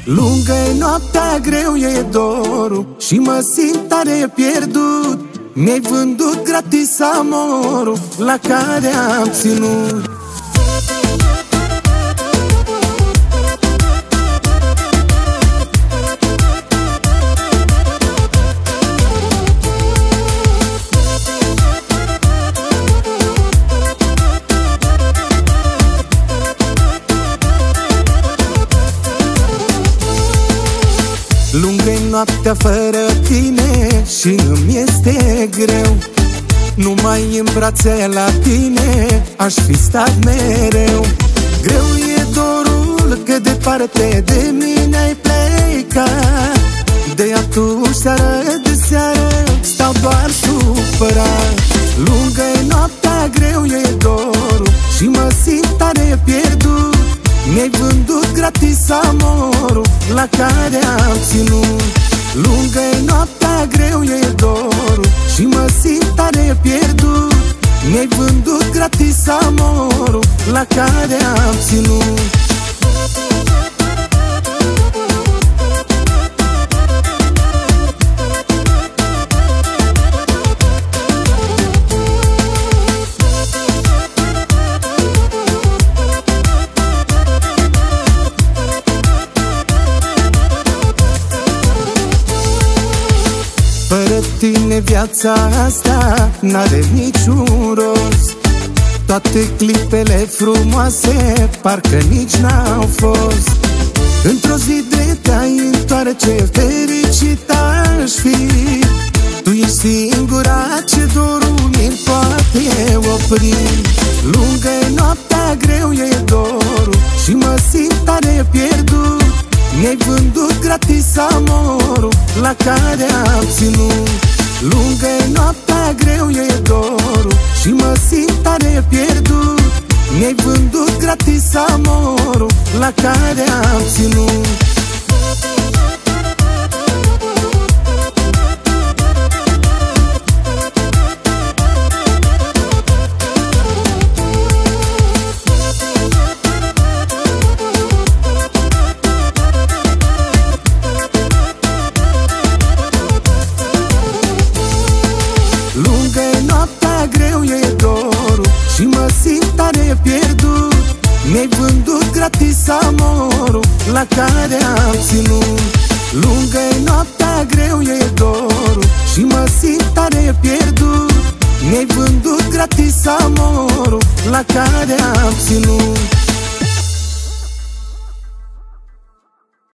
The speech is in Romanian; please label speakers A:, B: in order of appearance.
A: Lungă-i noaptea, greu e dorul și mă simt tare pierdut. Mi-ai vândut gratis amorul la care am ținut. Lungă-i noaptea fără tine și îmi este greu. Numai în brațe la tine aș fi stat mereu. Greu e dorul că departe de mine ai plecat. De atunci seară de seară stau doar supărat. Lungă-i noaptea, greu e dorul și mă simt tare pierdut. Mi-ai vândut gratis amorul la care am ținut. Lungă-i noaptea, greu e dorul și mă simt tare pierdut. Mi-ai vândut gratis amorul la care am ținut. Fără tine viața asta n-are niciun rost. Toate clipele frumoase parcă nici n-au fost. Într-o zi de te-ai întoarce, fericit aș fi. Tu ești singura ce dorul mi-l poate opri. Lungă-i noaptea, greu e dorul și mă simt tare pierdut. Mi-ai vândut gratis amorul la care am ținut. Lungă-i noaptea, greu e dorul și mă simt tare pierdut. Mi-ai vândut gratis amorul la care am ținut. Lungă-i noaptea, greu e dorul și mă simt tare pierdut. Mi-ai vândut gratis amorul la care am ținut. Lungă-i noaptea, greu e dorul și mă simt tare pierdut. Mi-ai vândut gratis amorul la care am ținut.